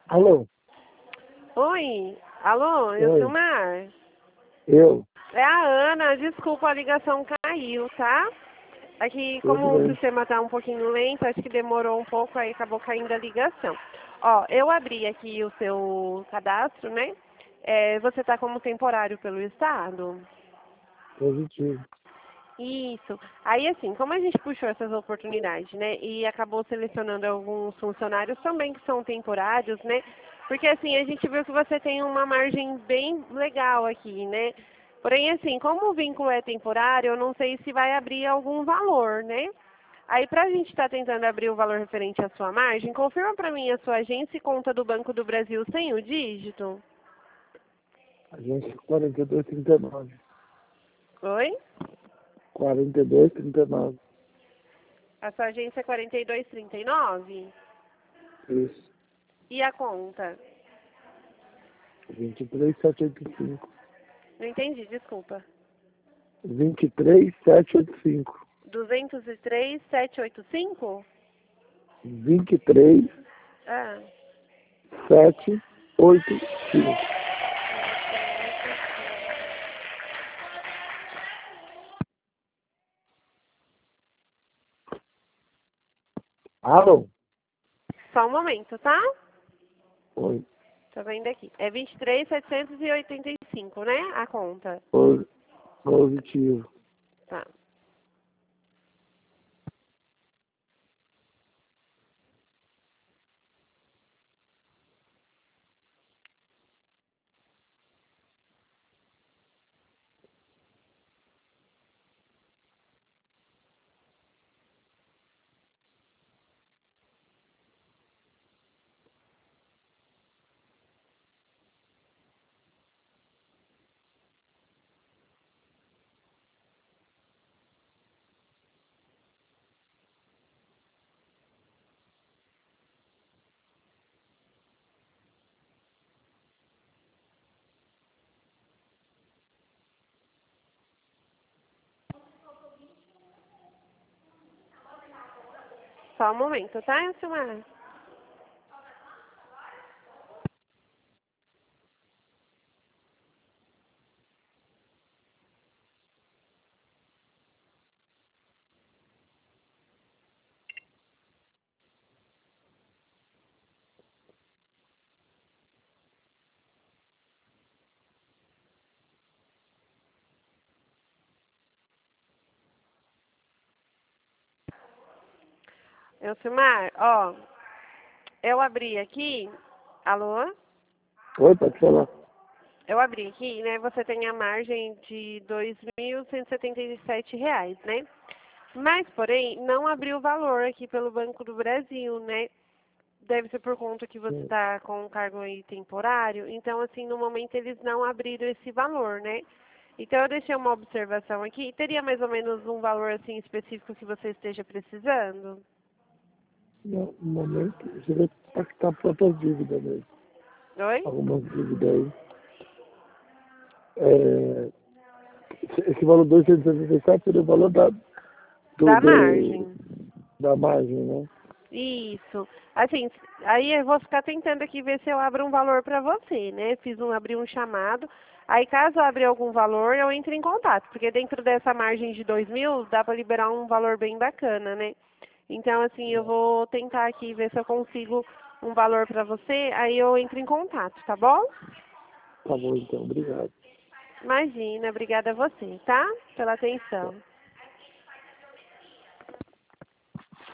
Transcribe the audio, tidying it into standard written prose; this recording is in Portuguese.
Alô? Oi, alô, Oi, Ilcimar? eu? É a Ana, desculpa, a ligação caiu, tá? Aqui, Tudo como o bem. sistema tá um pouquinho lento, acho que demorou um pouco, aí acabou caindo a ligação. Ó, eu abri aqui o seu cadastro, né? Você tá como temporário pelo Estado? Positivo. Isso. Aí, assim, como a gente puxou essas oportunidades, né, e acabou selecionando alguns funcionários também que são temporários, né, porque, assim, a gente viu que você tem uma margem bem legal aqui, né, porém, assim, como o vínculo é temporário, eu não sei se vai abrir algum valor, né. Aí, para a gente estar tentando abrir o valor referente à sua margem, confirma para mim a sua agência e conta do Banco do Brasil sem o dígito. Agência 4239. Oi? 4239. A sua agência é 4239? Isso. E a conta? 23785. Não entendi, desculpa. 23785. 203.785? 23785. Ah. Alô? Só um momento, tá? Oi. Tô vendo aqui. É 23.785, né? A conta. Positivo. Tá. Só um momento, tá, Silmar? Silmar, ó, eu abri aqui. Alô? Oi, pode falar. Eu abri aqui, né? Você tem a margem de R$ 2.177, né? Mas, porém, não abriu o valor aqui pelo Banco do Brasil, né? Deve ser por conta que você está com um cargo aí temporário. Então, assim, no momento eles não abriram esse valor, né? Então, eu deixei uma observação aqui. Teria mais ou menos um valor, assim, específico que você esteja precisando? No momento, você vai pactar próprias dívidas mesmo. Oi? Algumas dívidas aí. Esse valor 267 seria o valor do, Da do, margem. da margem, né? Isso. Assim, aí eu vou ficar tentando aqui ver se eu abro um valor para você, né? Abri um chamado. Aí, caso abra algum valor, eu entro em contato, porque dentro dessa margem de 2.000, dá para liberar um valor bem bacana, né? Então, assim, eu vou tentar aqui ver se eu consigo um valor para você, aí eu entro em contato, tá bom? Tá bom, então. Obrigado. Imagina, obrigada a você, tá? Pela atenção.